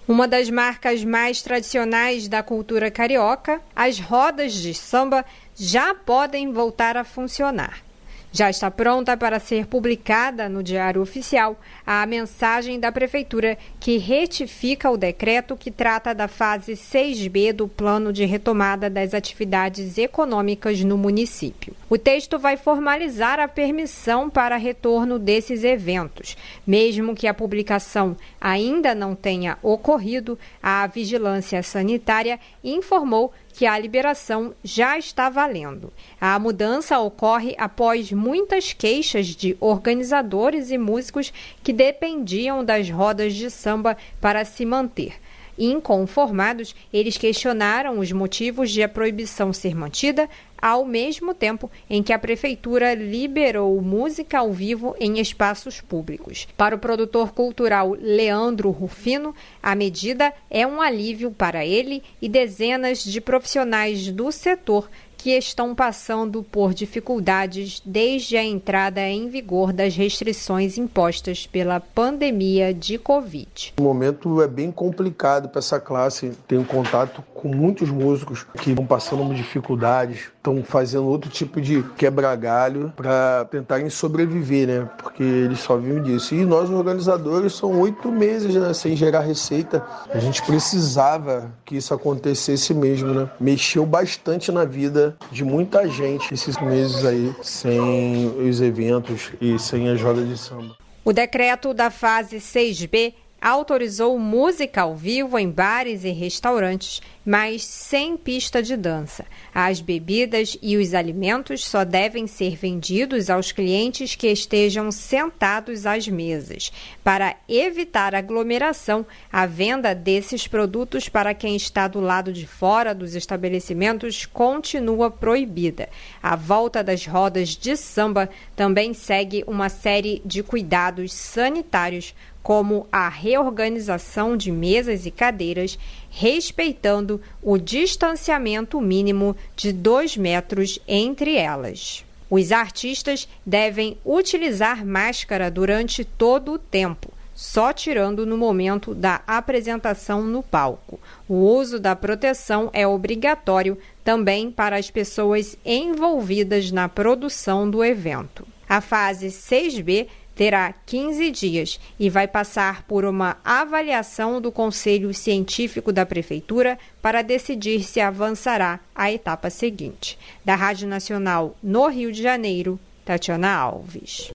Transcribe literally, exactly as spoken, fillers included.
Uma das marcas mais tradicionais da cultura carioca, as rodas de samba já podem voltar a funcionar. Já está pronta para ser publicada no Diário Oficial a mensagem da Prefeitura que retifica o decreto que trata da fase seis B do Plano de Retomada das Atividades Econômicas no município. O texto vai formalizar a permissão para retorno desses eventos. Mesmo que a publicação ainda não tenha ocorrido, a Vigilância Sanitária informou que a liberação já está valendo. A mudança ocorre após muitas queixas de organizadores e músicos que dependiam das rodas de samba para se manter. Inconformados, eles questionaram os motivos de a proibição ser mantida, ao mesmo tempo em que a Prefeitura liberou música ao vivo em espaços públicos. Para o produtor cultural Leandro Rufino, a medida é um alívio para ele e dezenas de profissionais do setor que estão passando por dificuldades desde a entrada em vigor das restrições impostas pela pandemia de Covid. O momento é bem complicado para essa classe. Tenho contato com muitos músicos que estão passando dificuldades, estão fazendo outro tipo de quebra-galho para tentarem sobreviver, né? Porque eles só vivem disso. E nós, organizadores, são oito meses, né, sem gerar receita. A gente precisava que isso acontecesse mesmo, né? Mexeu bastante na vida de muita gente esses meses aí, sem os eventos e sem as rodas de samba. O decreto da fase seis B autorizou música ao vivo em bares e restaurantes, mas sem pista de dança. As bebidas e os alimentos só devem ser vendidos aos clientes que estejam sentados às mesas. Para evitar aglomeração, a venda desses produtos para quem está do lado de fora dos estabelecimentos continua proibida. A volta das rodas de samba também segue uma série de cuidados sanitários, como a reorganização de mesas e cadeiras, respeitando o distanciamento mínimo de dois metros entre elas. Os artistas devem utilizar máscara durante todo o tempo, só tirando no momento da apresentação no palco. O uso da proteção é obrigatório também para as pessoas envolvidas na produção do evento. A fase seis B terá quinze dias e vai passar por uma avaliação do Conselho Científico da Prefeitura para decidir se avançará à etapa seguinte. Da Rádio Nacional no Rio de Janeiro, Tatiana Alves.